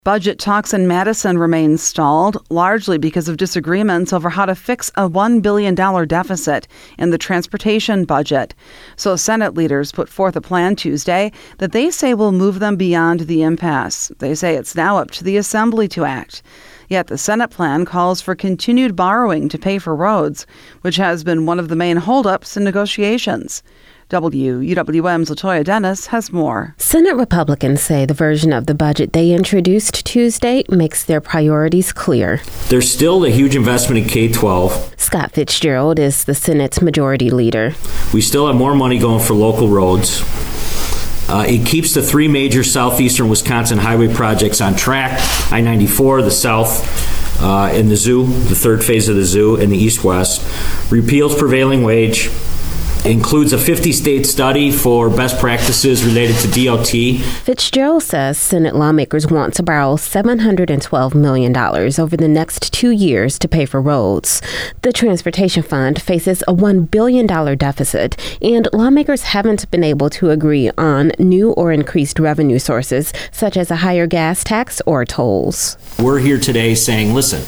Budget talks in Madison remain stalled, largely because of disagreements over how to fix a $1 billion deficit in the transportation budget. So Senate leaders put forth a plan Tuesday that they say will move them beyond the impasse. They say it's now up to the Assembly to act. Yet the Senate plan calls for continued borrowing to pay for roads, which has been one of the main holdups in negotiations. WUWM's Latoya Dennis has more. Senate Republicans say the version of the budget they introduced Tuesday makes their priorities clear. There's still a huge investment in K-12. Scott Fitzgerald is the Senate's majority leader. We still have more money going for local roads. It keeps the three major southeastern Wisconsin highway projects on track, I-94, the south, and the zoo, the third phase of the zoo, and the east-west. Repeals prevailing wage. Includes a 50-state study for best practices related to DOT. Fitzgerald says Senate lawmakers want to borrow $712 million over the next 2 years to pay for roads. The Transportation Fund faces a $1 billion deficit, and lawmakers haven't been able to agree on new or increased revenue sources, such as a higher gas tax or tolls. We're here today saying, listen,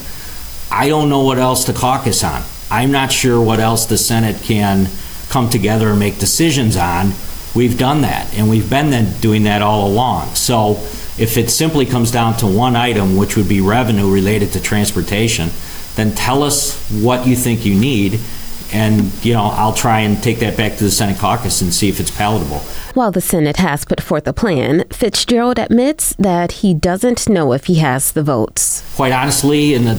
I don't know what else to caucus on. I'm not sure what else the Senate can come together and make decisions on. We've done that, and we've been doing that all along. So if it simply comes down to one item, which would be revenue related to transportation, then tell us what you think you need, and I'll try and take that back to the Senate caucus and see if it's palatable. While the Senate has put forth a plan, Fitzgerald admits that he doesn't know if he has the votes. Quite honestly, in the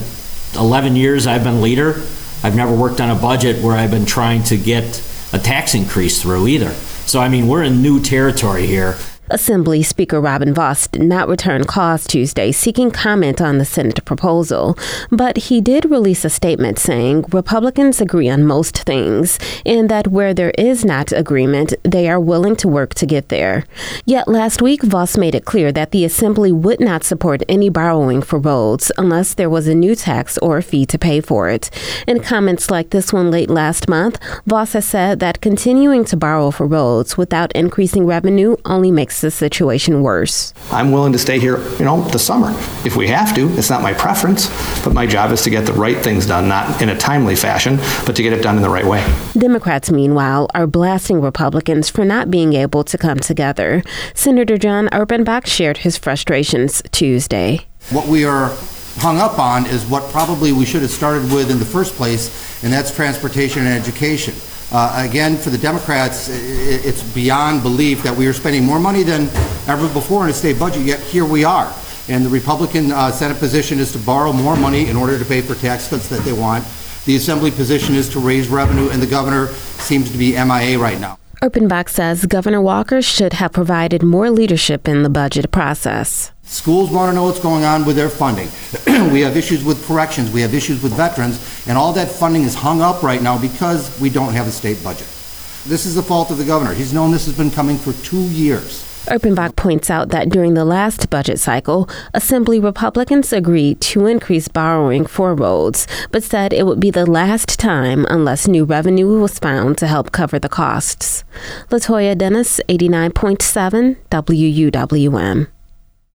11 years I've been leader, I've never worked on a budget where I've been trying to get a tax increase through either. So, we're in new territory here. Assembly Speaker Robin Vos did not return calls Tuesday seeking comment on the Senate proposal, but he did release a statement saying Republicans agree on most things and that where there is not agreement, they are willing to work to get there. Yet last week, Vos made it clear that the Assembly would not support any borrowing for roads unless there was a new tax or fee to pay for it. In comments like this one late last month, Vos has said that continuing to borrow for roads without increasing revenue only makes the situation worse. I'm willing to stay here, the summer. If we have to, it's not my preference, but my job is to get the right things done, not in a timely fashion, but to get it done in the right way. Democrats, meanwhile, are blasting Republicans for not being able to come together. Senator John Erpenbach shared his frustrations Tuesday. What we are hung up on is what probably we should have started with in the first place, and that's transportation and education. Again, for the Democrats, it's beyond belief that we are spending more money than ever before in a state budget, yet here we are. And the Republican Senate position is to borrow more money in order to pay for tax cuts that they want. The Assembly position is to raise revenue, and the governor seems to be MIA right now. Erpenbach says Governor Walker should have provided more leadership in the budget process. Schools want to know what's going on with their funding. We have issues with corrections. We have issues with veterans. And all that funding is hung up right now because we don't have a state budget. This is the fault of the governor. He's known this has been coming for 2 years. Erpenbach points out that during the last budget cycle, Assembly Republicans agreed to increase borrowing for roads, but said it would be the last time unless new revenue was found to help cover the costs. Latoya Dennis, 89.7 WUWM.